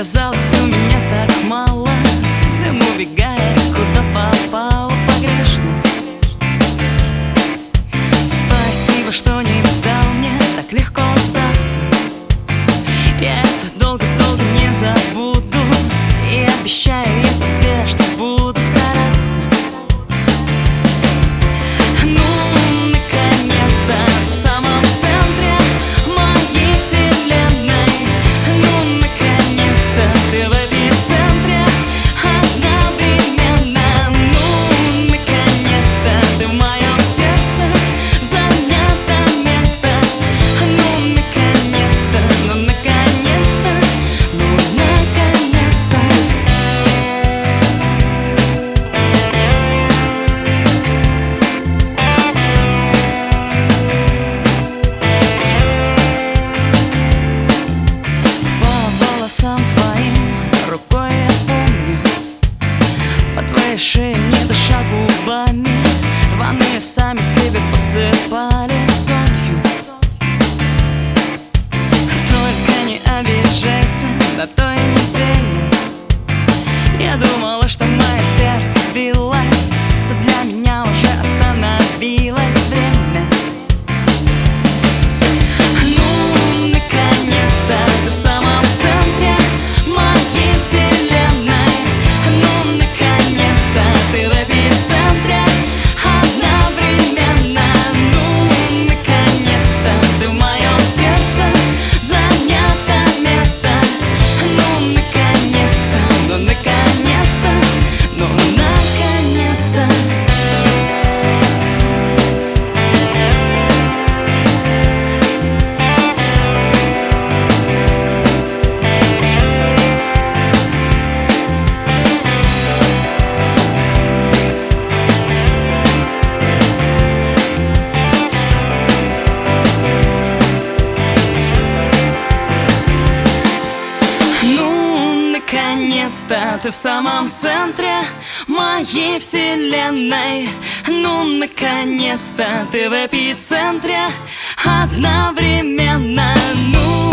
Казалось, у меня так мало, дым убегает, куда попала погрешность. Спасибо, что не дал мне так легко остаться. Я это долго-долго не забуду, и обещаю я тебе, что буду стараться. Ну, наконец-то в самом центре моей вселенной. Ну, наконец-то ты в эпицентре одновременно. Ну, наконец-то ты в моем сердце занято место. Ну, наконец-то, ну, наконец-то, ну, наконец-то. По волосам твоим рукой я помню, по твоей шее не дыша губами, рваные сами себе посыпали солью. Только не обижайся на той неделе. Я думала, что мое сердце билось, а для меня уже остановилось время. Ну, наконец-то ты в самом центре моей вселенной. Ну, наконец-то ты в эпицентре одновременно. Ну, наконец-то ты в моем сердце занято место. Ну, наконец-то, ну, наконец-то, ну, наконец-то. Ну, наконец-то ты в самом центре моей вселенной. Ну, наконец-то ты в эпицентре одновременно. Ну,